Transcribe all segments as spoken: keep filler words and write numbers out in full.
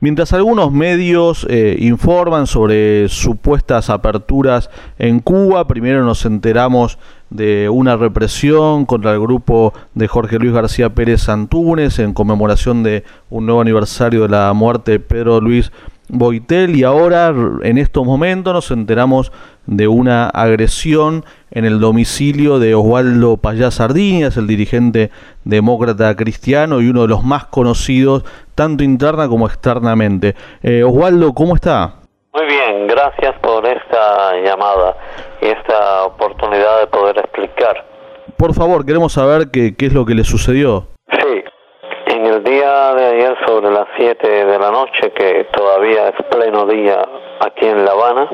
Mientras algunos medios eh, informan sobre supuestas aperturas en Cuba, primero nos enteramos de una represión contra el grupo de Jorge Luis García Pérez Antúnez en conmemoración de un nuevo aniversario de la muerte de Pedro Luis Boitel, y ahora en estos momentos nos enteramos de una agresión en el domicilio de Oswaldo Payá Sardiñas, el dirigente demócrata cristiano y uno de los más conocidos tanto interna como externamente. Eh, Oswaldo, ¿cómo está? Muy bien, gracias por esta llamada y esta oportunidad de poder explicar. Por favor, queremos saber qué, qué es lo que le sucedió. Sí, en el día de ayer sobre las siete de la noche, que todavía es pleno día aquí en La Habana,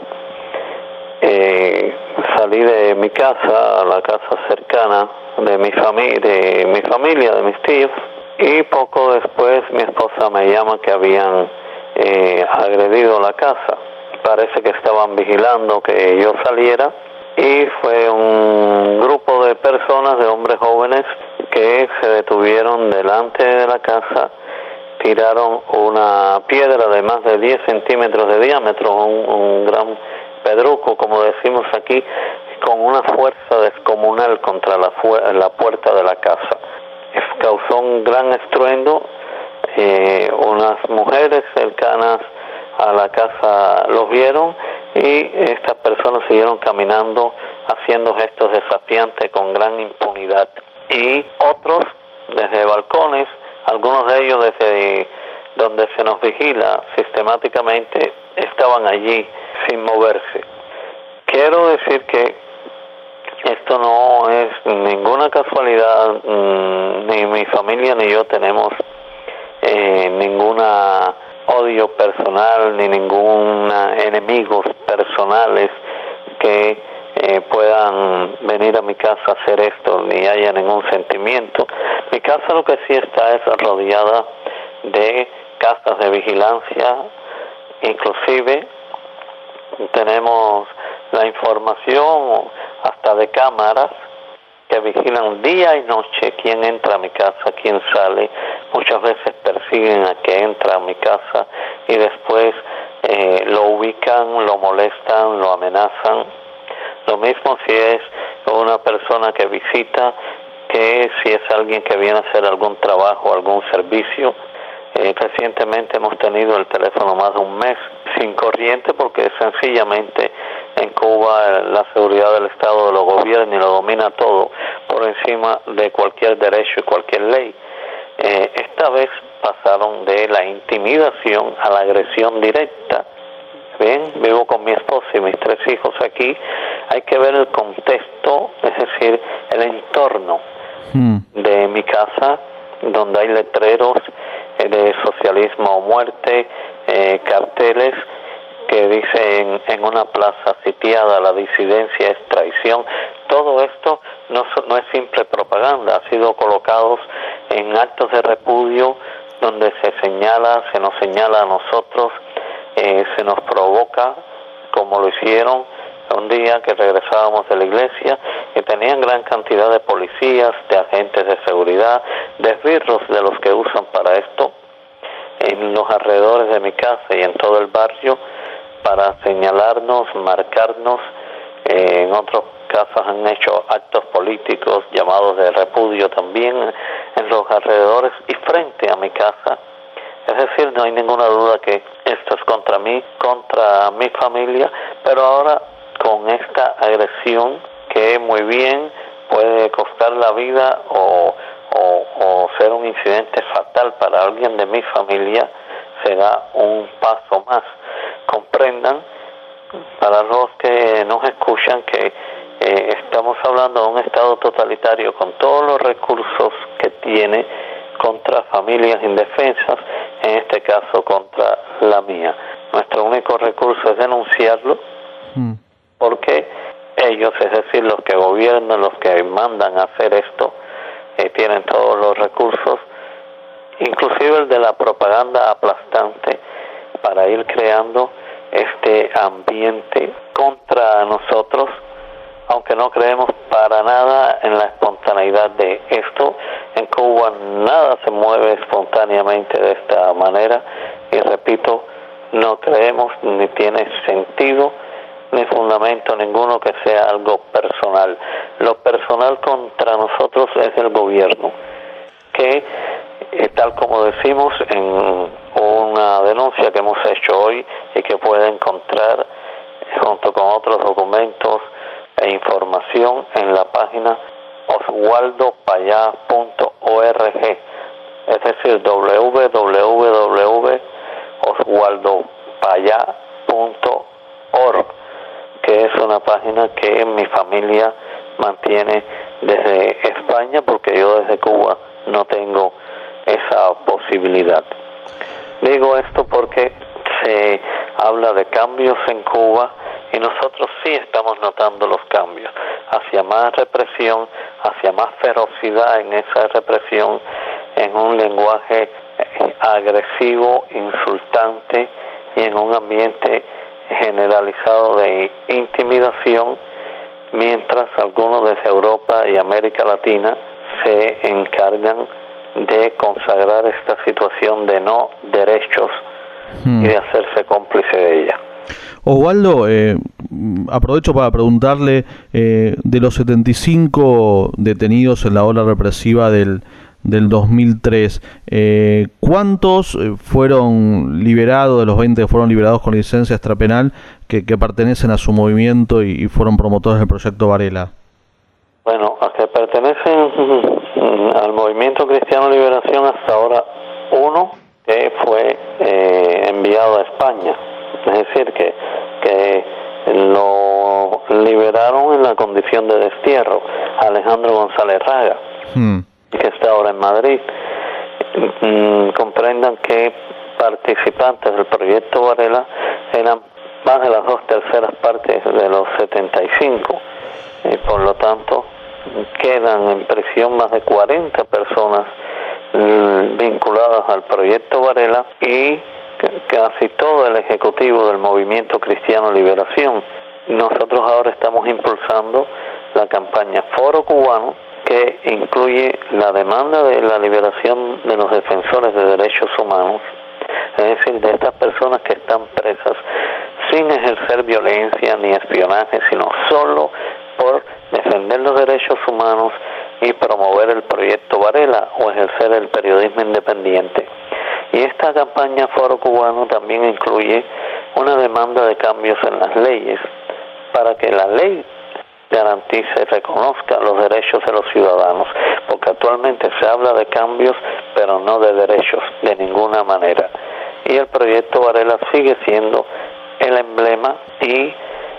eh, salí de mi casa a la casa cercana de mi, fami- de mi familia, de mis tíos, y poco después mi esposa me llama que habían eh, agredido la casa. Parece que estaban vigilando que yo saliera, y fue un grupo de personas, de hombres jóvenes, que se detuvieron delante de la casa, tiraron una piedra de más de diez centímetros de diámetro, un, un gran pedruco, como decimos aquí, con una fuerza descomunal contra la, fu- la puerta de la casa. Causó un gran estruendo. Eh, unas mujeres cercanas a la casa los vieron, y estas personas siguieron caminando haciendo gestos desafiantes con gran impunidad, y otros desde balcones, algunos de ellos desde donde se nos vigila sistemáticamente, estaban allí sin moverse. Quiero decir que esto no es ninguna casualidad, ni mi familia ni yo tenemos eh, ninguna odio personal, ni ningún enemigos personales que eh, puedan venir a mi casa a hacer esto, ni haya ningún sentimiento. Mi casa lo que sí está es rodeada de casas de vigilancia, inclusive tenemos la información hasta de cámaras que vigilan día y noche quién entra a mi casa, quién sale. Muchas veces persiguen a que entra a mi casa y después eh, lo ubican, lo molestan, lo amenazan. Lo mismo si es una persona que visita, que si es alguien que viene a hacer algún trabajo, algún servicio. Eh, recientemente hemos tenido el teléfono más de un mes sin corriente, porque sencillamente en Cuba la seguridad del Estado lo gobierna y lo domina todo por encima de cualquier derecho y cualquier ley. Eh, esta vez pasaron de la intimidación a la agresión directa. Bien, vivo con mi esposa y mis tres hijos aquí. Hay que ver el contexto, es decir, el entorno hmm. de mi casa, donde hay letreros de socialismo o muerte, eh, carteles que dicen en una plaza sitiada la disidencia es traición. Todo esto no, no es simple propaganda, ha sido colocados en actos de repudio donde se señala, se nos señala a nosotros, eh, se nos provoca, como lo hicieron un día que regresábamos de la iglesia, que tenían gran cantidad de policías, de agentes de seguridad, de esbirros de los que usan para esto, en los alrededores de mi casa y en todo el barrio, para señalarnos, marcarnos. Eh, en otros casos han hecho actos políticos llamados de repudio también en los alrededores y frente a mi casa. Es decir, no hay ninguna duda que esto es contra mí, contra mi familia, pero ahora con esta agresión que muy bien puede costar la vida o, o, o ser un incidente fatal para alguien de mi familia, será un paso más. Comprendan, para los que nos escuchan, que eh, estamos hablando de un Estado totalitario con todos los recursos que tiene contra familias indefensas, en este caso contra la mía. Nuestro único recurso es denunciarlo, mm. porque ellos, es decir, los que gobiernan, los que mandan a hacer esto, eh, tienen todos los recursos, inclusive el de la propaganda aplastante, para ir creando este ambiente contra nosotros, aunque no creemos para nada en la espontaneidad de esto. En Cuba nada se mueve espontáneamente de esta manera, y repito, repito, no creemos ni tiene sentido ni fundamento ninguno que sea algo personal. Lo personal contra nosotros es el gobierno, que eh, tal como decimos en una denuncia que hemos hecho hoy y que puede encontrar junto con otros documentos e información en la página oswaldo payá punto org, es decir, doble u doble u doble u punto oswaldo payá punto org, que es una página que mi familia mantiene desde España, porque yo desde Cuba no tengo esa posibilidad. Digo esto porque se habla de cambios en Cuba y nosotros sí estamos notando los cambios hacia más represión, hacia más ferocidad en esa represión, en un lenguaje agresivo, insultante y en un ambiente generalizado de intimidación, mientras algunos desde Europa y América Latina se encargan de consagrar esta situación de no derechos hmm. y de hacerse cómplice de ella. Oswaldo, eh, aprovecho para preguntarle, eh, de los setenta y cinco detenidos en la ola represiva del del dos mil tres, eh, ¿cuántos fueron liberados de los veinte que fueron liberados con licencia extrapenal que, que pertenecen a su movimiento y, y fueron promotores del proyecto Varela? Bueno, a que pertenecen al Movimiento Cristiano Liberación hasta ahora uno que fue eh, enviado a España, es decir, que, que lo liberaron en la condición de destierro, Alejandro González Raga. Hmm. que está ahora en Madrid. Mm, comprendan que participantes del proyecto Varela eran más de las dos terceras partes de los setenta y cinco, y por lo tanto quedan en prisión más de cuarenta personas mm, vinculadas al proyecto Varela y casi todo el ejecutivo del Movimiento Cristiano Liberación. Nosotros ahora estamos impulsando la campaña Foro Cubano, que incluye la demanda de la liberación de los defensores de derechos humanos, es decir, de estas personas que están presas sin ejercer violencia ni espionaje, sino solo por defender los derechos humanos y promover el proyecto Varela o ejercer el periodismo independiente. Y esta campaña Foro Cubano también incluye una demanda de cambios en las leyes para que la ley garantice y reconozca los derechos de los ciudadanos, porque actualmente se habla de cambios, pero no de derechos, de ninguna manera. Y el proyecto Varela sigue siendo el emblema y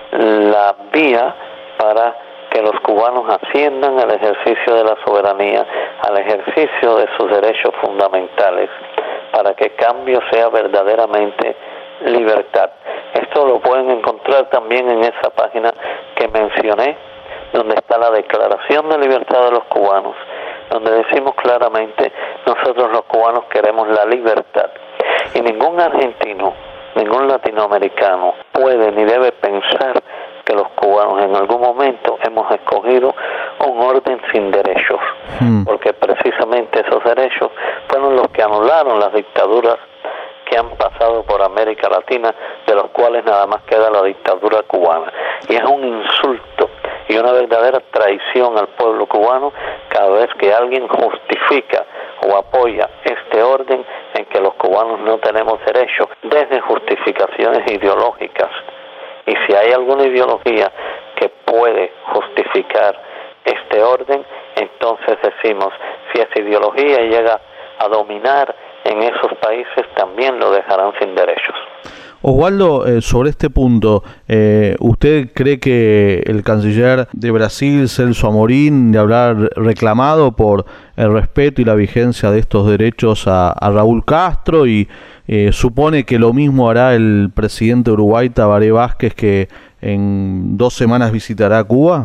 la vía para que los cubanos asciendan al ejercicio de la soberanía, al ejercicio de sus derechos fundamentales, para que cambio sea verdaderamente libertad. Esto lo pueden encontrar también en esa página que mencioné, donde está la Declaración de Libertad de los Cubanos, donde decimos claramente, nosotros los cubanos queremos la libertad. Y ningún argentino, ningún latinoamericano puede ni debe pensar que los cubanos en algún momento hemos escogido un orden sin derechos, mm. porque precisamente esos derechos fueron los que anularon las dictaduras que han pasado por América Latina, de los cuales nada más queda la dictadura cubana. Y es un insulto y una verdadera traición al pueblo cubano cada vez que alguien justifica o apoya este orden en que los cubanos no tenemos derecho, desde justificaciones ideológicas. Y si hay alguna ideología que puede justificar este orden, entonces decimos, si esa ideología llega a dominar en esos países, también lo dejarán sin derechos. Oswaldo, eh, sobre este punto, eh, ¿usted cree que el canciller de Brasil, Celso Amorín, de haber reclamado por el respeto y la vigencia de estos derechos a, a Raúl Castro, y eh, supone que lo mismo hará el presidente de Uruguay, Tabaré Vázquez, que en dos semanas visitará Cuba?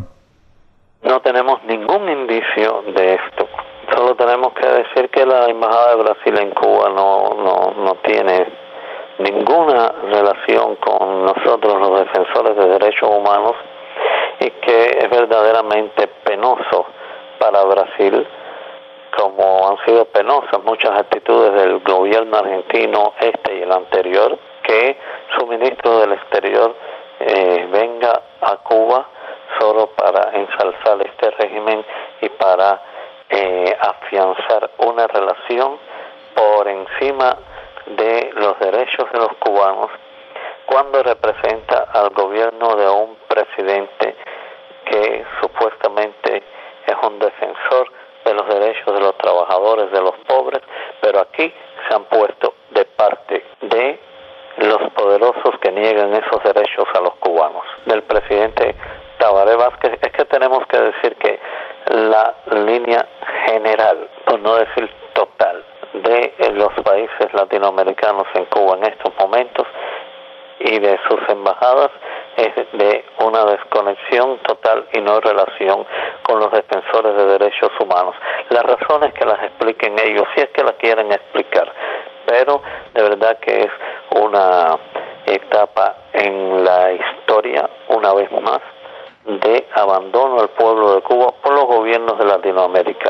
No tenemos ningún indicio de esto. Solo tenemos que decir que la Embajada de Brasil en Cuba no, no, no tiene ninguna relación con nosotros, los defensores de derechos humanos, y que es verdaderamente penoso para Brasil, como han sido penosas muchas actitudes del gobierno argentino, este y el anterior, que su ministro del Exterior eh, venga a Cuba solo para ensalzar este régimen y para eh, afianzar una relación por encima de los derechos de los cubanos, cuando representa al gobierno de un presidente que supuestamente es un defensor de los derechos de los trabajadores, de los pobres, pero aquí se han puesto de parte de los poderosos que niegan esos derechos a los cubanos. Del presidente Tabaré Vázquez, es que tenemos que decir que la línea general, por no decir total, de los países latinoamericanos en Cuba en estos momentos y de sus embajadas es de una desconexión total y no relación con los defensores de derechos humanos. Las razones que las expliquen ellos, si es que las quieren explicar, pero de verdad que es una etapa en la historia, una vez más, de abandono al pueblo de Cuba por los gobiernos de Latinoamérica.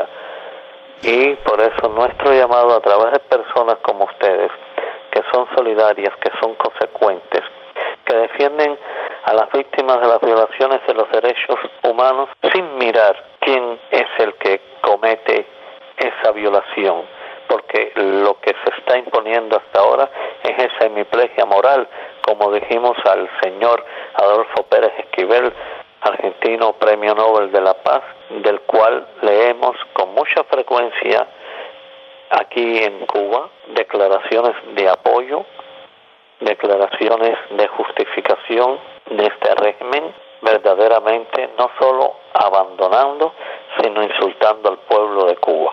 Y por eso nuestro llamado a través de personas como ustedes, que son solidarias, que son consecuentes, que defienden a las víctimas de las violaciones de los derechos humanos sin mirar quién es el que comete esa violación, porque lo que se está imponiendo hasta ahora es esa hemiplegia moral, como dijimos al señor Adolfo Pérez Esquivel, argentino Premio Nobel de la Paz, del cual leemos con mucha frecuencia aquí en Cuba declaraciones de apoyo, declaraciones de justificación de este régimen, verdaderamente no solo abandonando, sino insultando al pueblo de Cuba.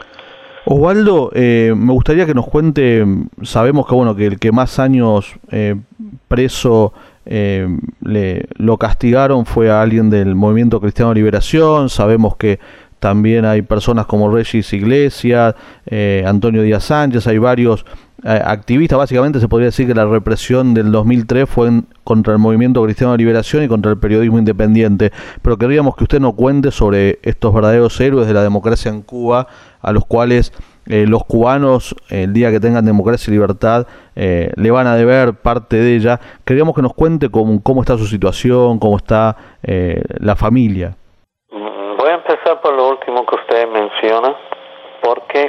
Osvaldo, eh, me gustaría que nos cuente, sabemos que bueno que el que más años eh, preso eh, le, lo castigaron fue a alguien del Movimiento Cristiano de Liberación, sabemos que también hay personas como Regis Iglesias, eh, Antonio Díaz Sánchez, hay varios eh, activistas. Básicamente se podría decir que la represión del dos mil tres fue en, contra el Movimiento Cristiano de Liberación y contra el periodismo independiente, pero querríamos que usted nos cuente sobre estos verdaderos héroes de la democracia en Cuba, a los cuales eh, los cubanos, el día que tengan democracia y libertad, eh, le van a deber parte de ella. Queríamos que nos cuente cómo, cómo está su situación, cómo está eh, la familia. Voy a empezar por lo último que usted menciona, porque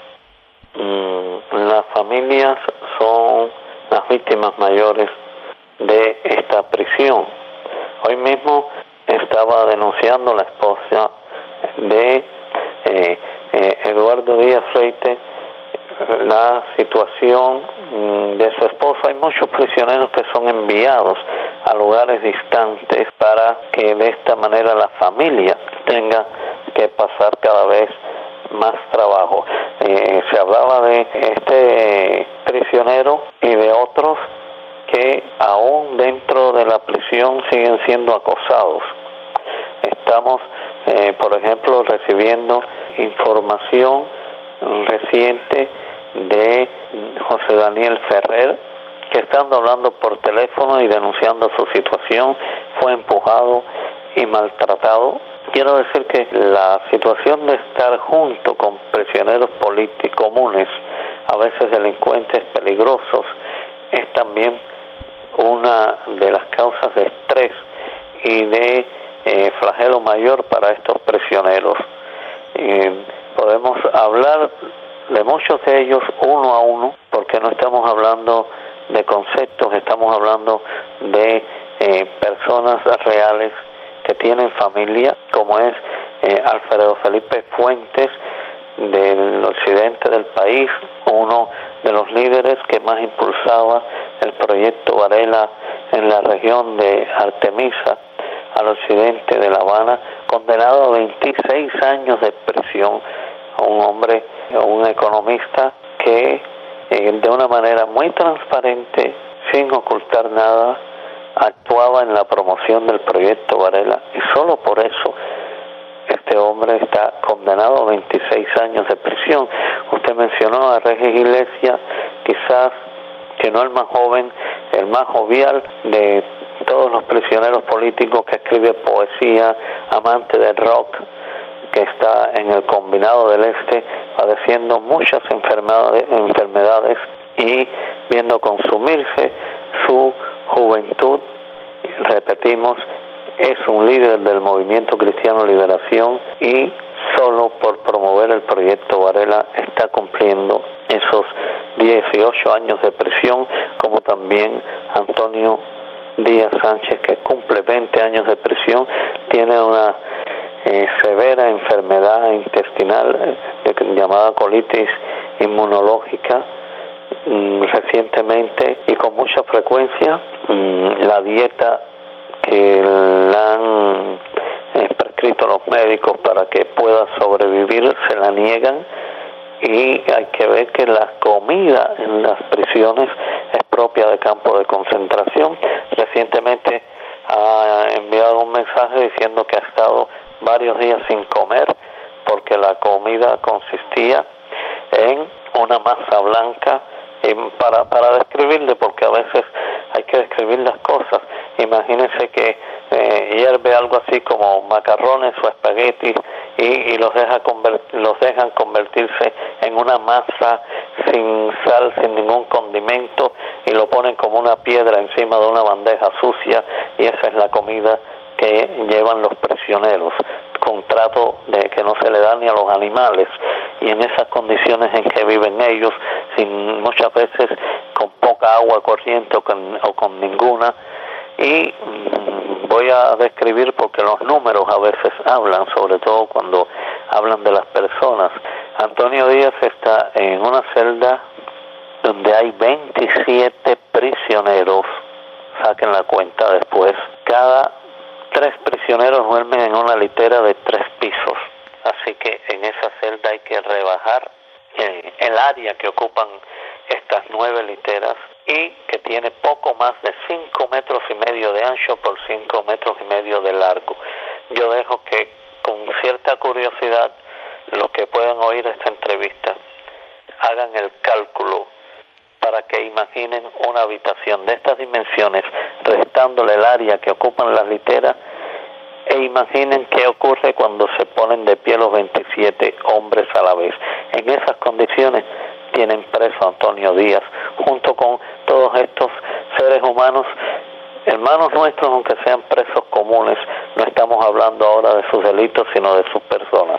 mmm, las familias son las víctimas mayores de esta prisión. Hoy mismo estaba denunciando la esposa de eh, eh, Eduardo Díaz Freite la situación de su esposo. Hay muchos prisioneros que son enviados a lugares distantes para que de esta manera la familia tenga que pasar cada vez más trabajo. Eh, se hablaba de este prisionero y de otros que aún dentro de la prisión siguen siendo acosados. Estamos, eh, por ejemplo, recibiendo información reciente de José Daniel Ferrer, que estando hablando por teléfono y denunciando su situación, fue empujado y maltratado. Quiero decir que la situación de estar junto con prisioneros políticos comunes, a veces delincuentes peligrosos, es también una de las causas de estrés y de eh, flagelo mayor para estos prisioneros. Eh, podemos hablar de muchos de ellos uno a uno, porque no estamos hablando de conceptos, estamos hablando de eh, personas reales que tienen familia, como es eh, Alfredo Felipe Fuentes, del occidente del país, uno de los líderes que más impulsaba el proyecto Varela en la región de Artemisa, al occidente de La Habana, condenado a veintiséis años de prisión, un hombre, un economista que eh, de una manera muy transparente, sin ocultar nada, actuaba en la promoción del proyecto Varela, y solo por eso este hombre está condenado a veintiséis años de prisión. Usted mencionó a Regis Iglesias, quizás que no el más joven, el más jovial de todos los prisioneros políticos, que escribe poesía, amante del rock, que está en el Combinado del Este padeciendo muchas enfermedades, enfermedades y viendo consumirse su juventud. Repetimos, es un líder del Movimiento Cristiano Liberación y solo por promover el proyecto Varela está cumpliendo esos dieciocho años de prisión, como también Antonio Díaz Sánchez, que cumple veinte años de prisión, tiene una eh, severa enfermedad intestinal eh, llamada colitis inmunológica. Mm, recientemente y con mucha frecuencia mm, la dieta que le han eh, prescrito los médicos para que pueda sobrevivir se la niegan, y hay que ver que la comida en las prisiones es propia de campos de concentración. Recientemente ha enviado un mensaje diciendo que ha estado varios días sin comer porque la comida consistía en una masa blanca, y para, para describirle, porque a veces hay que describir las cosas. Imagínense que eh, hierve algo así como macarrones o espaguetis y, y los, deja convert, los dejan convertirse en una masa sin sal, sin ningún condimento, y lo ponen como una piedra encima de una bandeja sucia, y esa es la comida que llevan los prisioneros, con trato de que no se le da ni a los animales, y en esas condiciones en que viven ellos, sin muchas veces con poca agua corriente o con, o con ninguna. Y mmm, voy a describir porque los números a veces hablan, sobre todo cuando hablan de las personas. Antonio Díaz está en una celda donde hay veintisiete prisioneros, saquen la cuenta después. Cada tres prisioneros duermen en una litera de tres pisos, así que en esa celda hay que rebajar eh, el área que ocupan estas nueve literas, y que tiene poco más de cinco metros y medio de ancho por cinco metros y medio de largo. Yo dejo que con cierta curiosidad los que puedan oír esta entrevista hagan el cálculo para que imaginen una habitación de estas dimensiones, restándole el área que ocupan las literas, e imaginen qué ocurre cuando se ponen de pie los veintisiete hombres a la vez. En esas condiciones tienen preso a Antonio Díaz, junto con todos estos seres humanos, hermanos nuestros, aunque sean presos comunes. No estamos hablando ahora de sus delitos, sino de sus personas.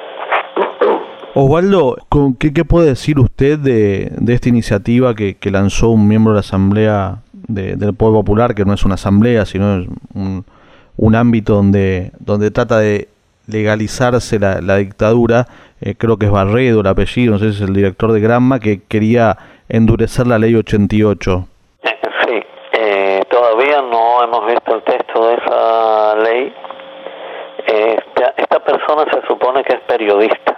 Osvaldo, ¿con qué, qué puede decir usted de, de esta iniciativa que, que lanzó un miembro de la Asamblea de, del Pueblo Popular, que no es una asamblea, sino es un, un ámbito donde, donde trata de legalizarse la, la dictadura? Eh, creo que es Barredo el apellido, no sé si es el director de Granma, que quería endurecer la ley ochenta y ocho. Sí, eh, todavía no hemos visto el texto de esa ley. Esta, esta persona se supone que es periodista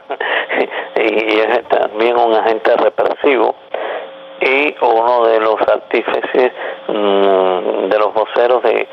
y es también un agente represivo y uno de los artífices mmm, de los voceros de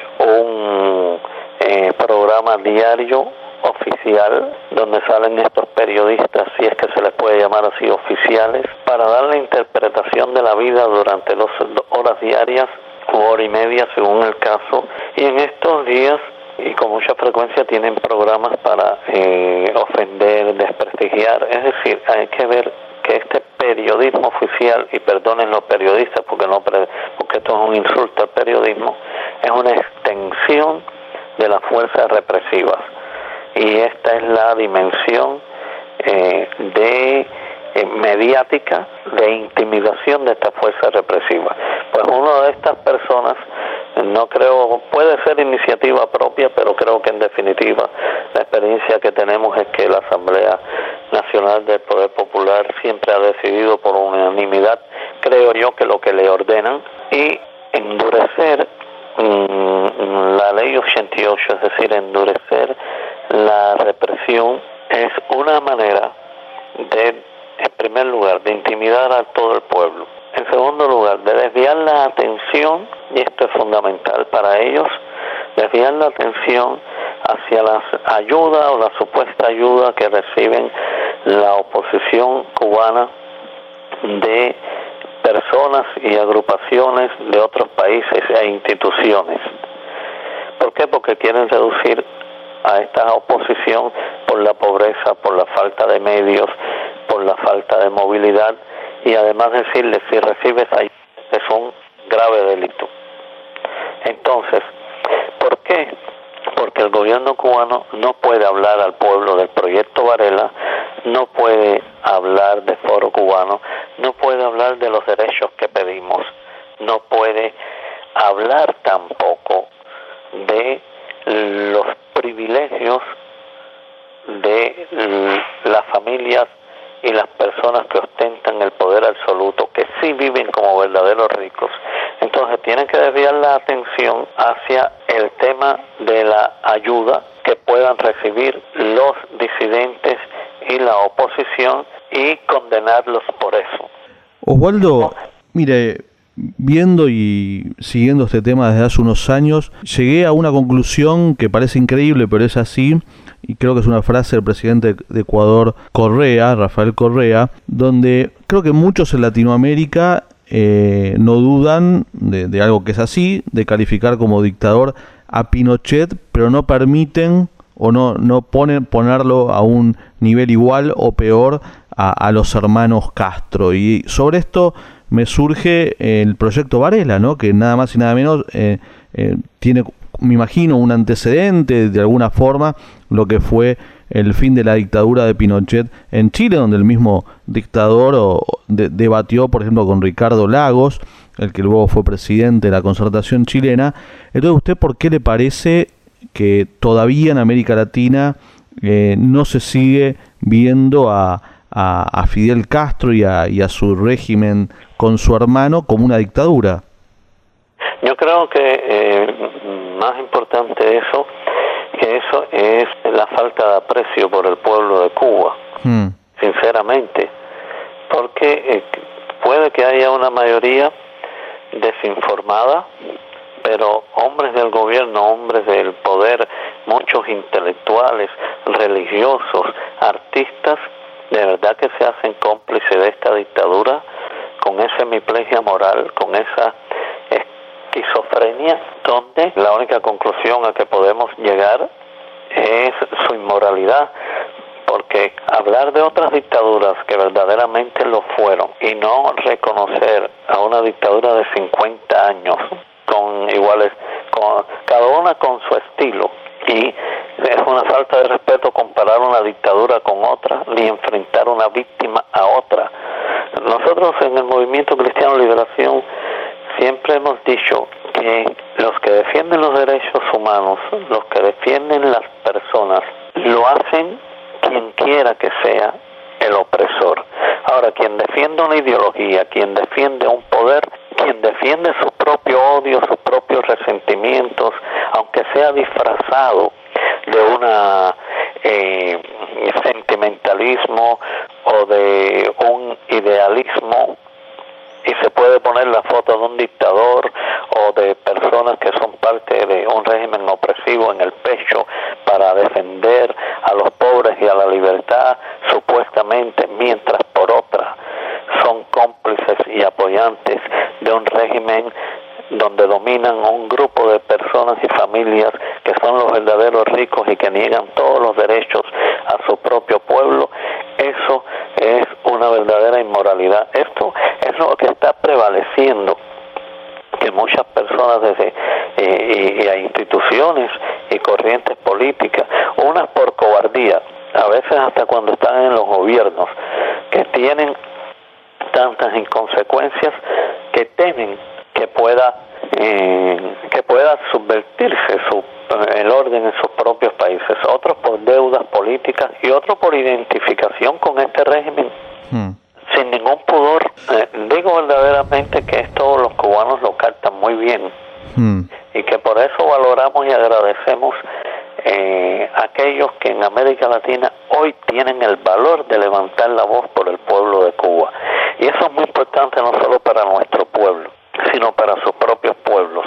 un eh, programa diario oficial donde salen estos periodistas, si es que se les puede llamar así, oficiales, para dar la interpretación de la vida durante dos horas diarias o hora y media según el caso. Y en estos días y con mucha frecuencia tienen programas para eh, ofender, desprestigiar. Es decir, hay que ver que este periodismo oficial, y perdonen los periodistas porque no porque esto es un insulto al periodismo, es una extensión de las fuerzas represivas, y esta es la dimensión eh, de eh, mediática de intimidación de estas fuerzas represivas. Pues una de estas personas, no creo, puede ser iniciativa propia, pero creo que en definitiva la experiencia que tenemos es que la Asamblea Nacional del Poder Popular siempre ha decidido por unanimidad, creo yo, que lo que le ordenan, y endurecer mmm, la ley ochenta y ocho, es decir, endurecer la represión, es una manera de, en primer lugar, de intimidar a todo el pueblo. En segundo lugar, de desviar la atención, y esto es fundamental para ellos, desviar la atención hacia la ayuda o la supuesta ayuda que reciben la oposición cubana de personas y agrupaciones de otros países e instituciones. ¿Por qué? Porque quieren reducir a esta oposición por la pobreza, por la falta de medios, por la falta de movilidad, y además decirle si recibes ayuda es un grave delito. Entonces, ¿por qué? Porque el gobierno cubano no puede hablar al pueblo del proyecto Varela, no puede hablar de Foro Cubano, no puede hablar de los derechos que pedimos, no puede hablar tampoco de los privilegios de las familias y las personas que ostentan el poder absoluto, que sí viven como verdaderos ricos. Entonces tienen que desviar la atención hacia el tema de la ayuda que puedan recibir los disidentes y la oposición y condenarlos por eso. Oswaldo, mire, viendo y siguiendo este tema desde hace unos años, llegué a una conclusión que parece increíble, pero es así, y creo que es una frase del presidente de Ecuador, Correa, Rafael Correa, donde creo que muchos en Latinoamérica eh, no dudan de, de algo que es así, de calificar como dictador a Pinochet, pero no permiten o no, no ponen ponerlo a un nivel igual o peor a, a los hermanos Castro. Y sobre esto me surge el proyecto Varela, ¿no? Que nada más y nada menos eh, eh, tiene, me imagino, un antecedente de alguna forma, lo que fue el fin de la dictadura de Pinochet en Chile, donde el mismo dictador o, de, debatió, por ejemplo, con Ricardo Lagos, el que luego fue presidente de la Concertación chilena. Entonces, ¿usted por qué le parece que todavía en América Latina eh, no se sigue viendo a, a, a Fidel Castro y a, y a su régimen con su hermano como una dictadura? Yo creo que eh, más importante de eso, que eso es la falta de aprecio por el pueblo de Cuba, hmm. sinceramente, porque eh, puede que haya una mayoría desinformada, pero hombres del gobierno, hombres del poder, muchos intelectuales, religiosos, artistas, de verdad que se hacen cómplices de esta dictadura, con esa hemiplegia moral, con esa esquizofrenia, donde la única conclusión a que podemos llegar es su inmoralidad, porque hablar de otras dictaduras que verdaderamente lo fueron y no reconocer a una dictadura de cincuenta años, con iguales, con, cada una con su estilo, y es una falta de respeto comparar una dictadura con otra, ni enfrentar una víctima a otra. Nosotros en el Movimiento Cristiano Liberación siempre hemos dicho que los que defienden los derechos humanos, los que defienden las personas, lo hacen quien quiera que sea el opresor. Ahora, quien defiende una ideología, quien defiende un poder, quien defiende su propio odio, sus propios resentimientos, aunque sea disfrazado de una eh, sentimentalismo o de un idealismo, y se puede poner la foto de un dictador o de personas que son parte de un régimen opresivo en el pecho para defender a los pobres y a la libertad, supuestamente, mientras por otra son cómplices y apoyantes de un régimen donde dominan un grupo de personas y familias que son los verdaderos ricos y que niegan todos los derechos a su propio pueblo. Eso es una verdadera inmoralidad. Esto es lo que está prevaleciendo, que muchas personas desde eh, y, y a instituciones y corrientes políticas, unas por cobardía, a veces hasta cuando están en los gobiernos, que tienen tantas inconsecuencias que temen que pueda eh, que pueda subvertirse su, el orden en sus propios países, otros por deudas políticas y otros por identificación con este régimen, hmm. sin ningún pudor. Eh, digo verdaderamente que esto los cubanos lo captan muy bien, hmm. y que por eso valoramos y agradecemos eh, aquellos que en América Latina hoy tienen el valor de levantar la voz por el pueblo de Cuba. Y eso es muy importante no solo para nuestro pueblo, sino para sus propios pueblos,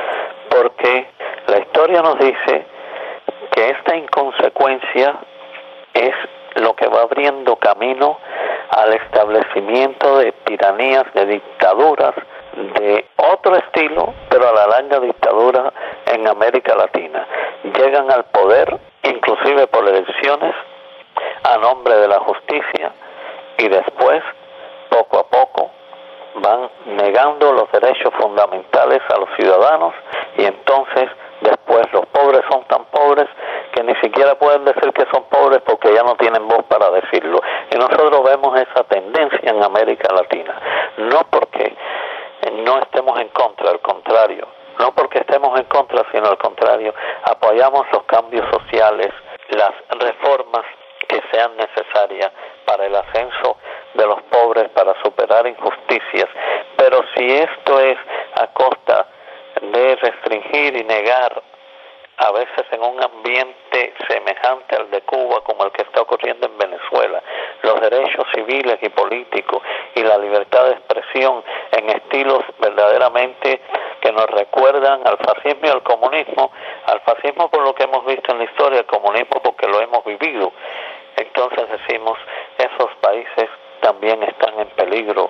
porque la historia nos dice que esta inconsecuencia es lo que va abriendo camino al establecimiento de tiranías, de dictaduras de otro estilo, pero a la larga dictadura en América Latina. Llegan al poder, inclusive por elecciones, a nombre de la justicia, y después poco a poco van negando los derechos fundamentales a los ciudadanos, y entonces después los pobres son tan pobres que ni siquiera pueden decir que son pobres porque ya no tienen voz para decirlo. Y nosotros vemos esa tendencia en América Latina, no porque no estemos en contra, al contrario, no porque estemos en contra, sino al contrario, apoyamos los cambios sociales, las reformas que sean necesarias para el ascenso de los pobres, para superar injusticias. Pero si esto es a costa de restringir y negar, a veces en un ambiente semejante al de Cuba, como el que está ocurriendo en Venezuela, los derechos civiles y políticos y la libertad de expresión en estilos verdaderamente que nos recuerdan al fascismo y al comunismo, al fascismo por lo que hemos visto en la historia, al comunismo porque lo hemos vivido, entonces decimos, esos países también están en peligro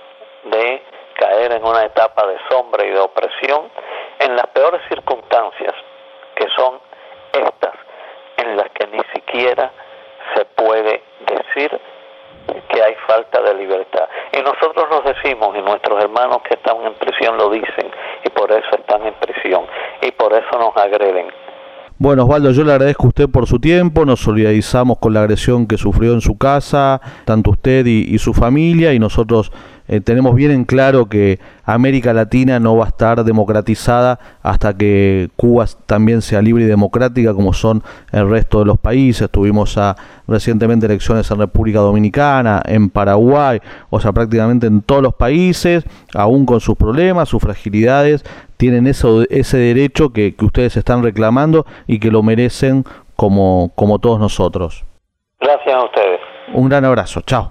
de caer en una etapa de sombra y de opresión en las peores circunstancias, que son estas, en las que ni siquiera se puede decir que hay falta de libertad. Y nosotros lo decimos, y nuestros hermanos que están en prisión lo dicen, y por eso están en prisión, y por eso nos agreden. Bueno, Osvaldo, yo le agradezco a usted por su tiempo, nos solidarizamos con la agresión que sufrió en su casa, tanto usted y, y su familia, y nosotros eh, tenemos bien en claro que América Latina no va a estar democratizada hasta que Cuba también sea libre y democrática como son el resto de los países. Tuvimos a, recientemente elecciones en República Dominicana, en Paraguay, o sea, prácticamente en todos los países, aún con sus problemas, sus fragilidades, tienen eso, ese derecho que, que ustedes están reclamando y que lo merecen como, como todos nosotros. Gracias a ustedes. Un gran abrazo, chao.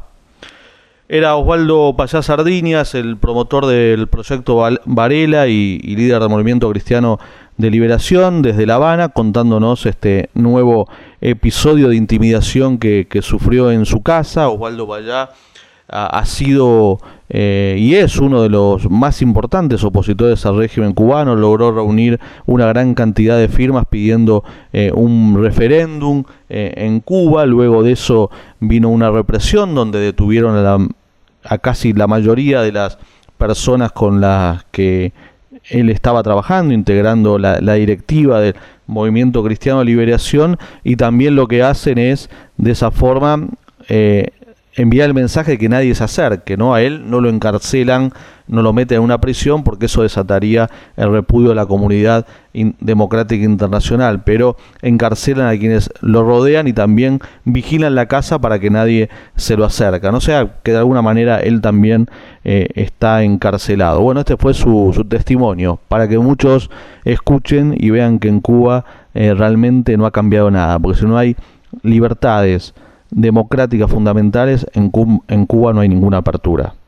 Era Osvaldo Payá Sardiñas, el promotor del proyecto Varela y, y líder del Movimiento Cristiano de Liberación desde La Habana, contándonos este nuevo episodio de intimidación que, que sufrió en su casa. Osvaldo Payá ha, ha sido eh, y es uno de los más importantes opositores al régimen cubano. Logró reunir una gran cantidad de firmas pidiendo eh, un referéndum eh, en Cuba. Luego de eso vino una represión donde detuvieron a, la, a casi la mayoría de las personas con las que él estaba trabajando, integrando la, la directiva del Movimiento Cristiano de Liberación, y también lo que hacen es de esa forma eh, enviar el mensaje de que nadie se acerque, ¿no? A él no lo encarcelan, no lo meten en una prisión, porque eso desataría el repudio de la comunidad in- democrática internacional, pero encarcelan a quienes lo rodean y también vigilan la casa para que nadie se lo acerque, ¿no? O sea, que de alguna manera él también eh, está encarcelado. Bueno, este fue su, su testimonio, para que muchos escuchen y vean que en Cuba eh, realmente no ha cambiado nada, porque si no hay libertades democráticas fundamentales, en Cuba, en Cuba no hay ninguna apertura.